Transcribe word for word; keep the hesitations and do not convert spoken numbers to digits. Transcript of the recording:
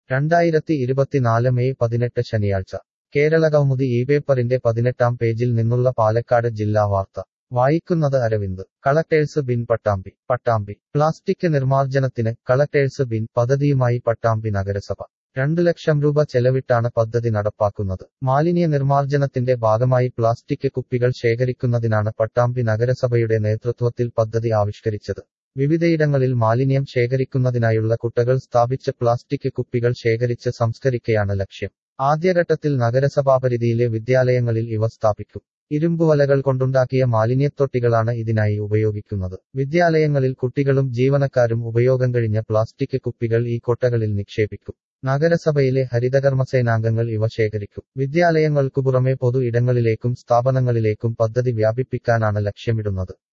രണ്ടായിരത്തി ഇരുപത്തിനാല് മെയ് പതിനെട്ട് ശനിയാഴ്ച കേരളകൗമുദി ഈ പേപ്പറിന്റെ പതിനെട്ടാം പേജിൽ നിന്നുള്ള പാലക്കാട് ജില്ലാ വാർത്ത വായിക്കുന്നത് Aravind collectors bin Pattambi Pattambi plastic നിർമ്മാർജ്ജനത്തിന് കളക്ടേഴ്സ് ബിൻ പദ്ധതിയുമായി പട്ടാമ്പി നഗരസഭ രണ്ടു ലക്ഷം രൂപ ചെലവിട്ടാണ് പദ്ധതി നടപ്പാക്കുന്നത്. മാലിന്യ നിർമ്മാർജ്ജനത്തിന്റെ ഭാഗമായി പ്ലാസ്റ്റിക് കുപ്പികൾ ശേഖരിക്കുന്നതിനാണ് പട്ടാമ്പി നഗരസഭയുടെ നേതൃത്വത്തിൽ പദ്ധതി ആവിഷ്കരിച്ചത്. വിവിധയിടങ്ങളിൽ മാലിന്യം ശേഖരിക്കുന്നതിനായുള്ള കുട്ടകൾ സ്ഥാപിച്ച് പ്ലാസ്റ്റിക് കുപ്പികൾ ശേഖരിച്ച് സംസ്കരിക്കുകയാണ് ലക്ഷ്യം. ആദ്യഘട്ടത്തിൽ നഗരസഭാപരിധിയിലെ വിദ്യാലയങ്ങളിൽ ഇവ സ്ഥാപിക്കും. ഇരുമ്പുവലകൾ കൊണ്ടുണ്ടാക്കിയ മാലിന്യത്തൊട്ടികളാണ് ഇതിനായി ഉപയോഗിക്കുന്നത്. വിദ്യാലയങ്ങളിൽ കുട്ടികളും ജീവനക്കാരും ഉപയോഗം കഴിഞ്ഞ പ്ലാസ്റ്റിക് കുപ്പികൾ ഈ കൊട്ടകളിൽ നിക്ഷേപിക്കും. നഗരസഭയിലെ ഹരിതകർമ്മസേനാംഗങ്ങൾ ഇവ ശേഖരിക്കും. വിദ്യാലയങ്ങൾക്കു പുറമെ പൊതു ഇടങ്ങളിലേക്കും സ്ഥാപനങ്ങളിലേക്കും പദ്ധതി വ്യാപിപ്പിക്കാനാണ് ലക്ഷ്യമിടുന്നത്.